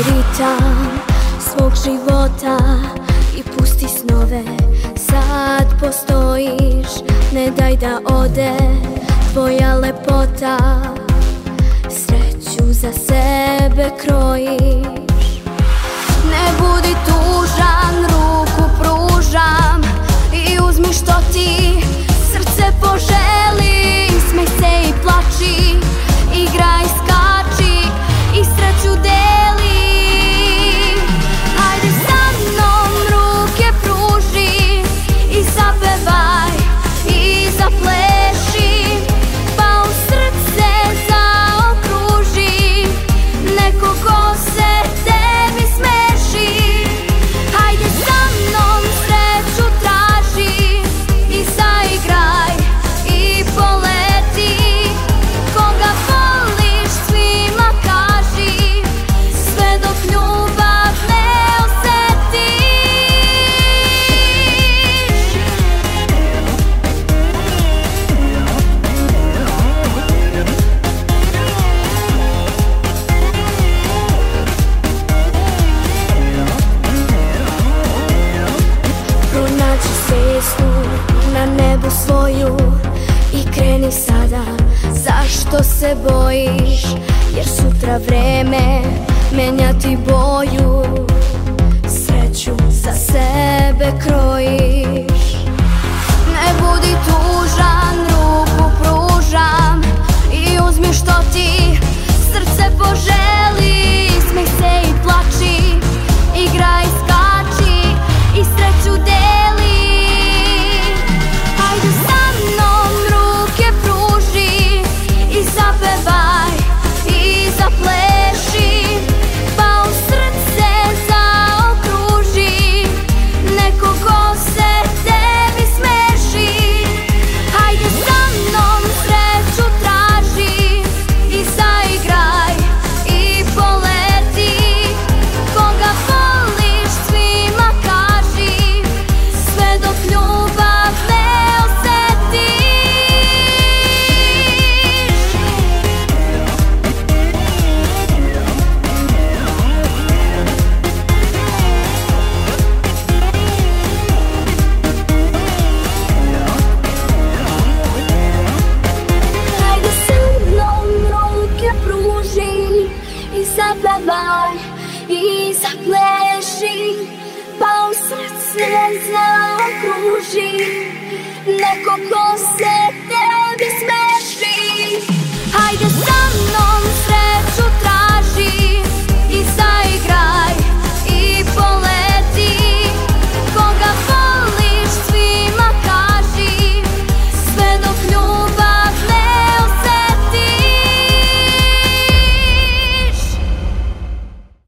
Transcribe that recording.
ritam svog života i pusti snove. Sad postojiš, ne daj da ode tvoja lepota. Sreću za sebe krojiš. Ne budi tužan, ruku pružam i uzmi što ti srce poželi. Smej se i plači, igraj, skači i sreću deli. Hajde sa mnom ruke pruži i zapevaj i zapleši, pa u srce zaokruži neko ko se tebi smeši. Hajde sa mnom sreću traži i zaigraj i poleti. Koga voliš svima kaži, sve dok ljubav ne osetiš. Pronađi cestu na nebu svoju i kreni sada. Zašto se bojiš? Jer sutra vreme menjati boju. Sreću za sebe krojiš. Ne budi tužan, ruku pružam i uzmi što ti srce poželi. Smej se i plači, igraj, skači i sreću deli. Hajde sa mnom ruke pruži i zapevaj i zapleši, pa u srce zaokruži neko ko se tebi smeši. Hajde sa mnom sreću traži i zaigraj i poleti. Koga voliš svima kaži, sve dok ljubav ne osetiš. Hajde sa mnom ruke pruži i zapevaj i zapleši, pa u srce zaokruži neko ko se tebi smeši. Hajde sa mnom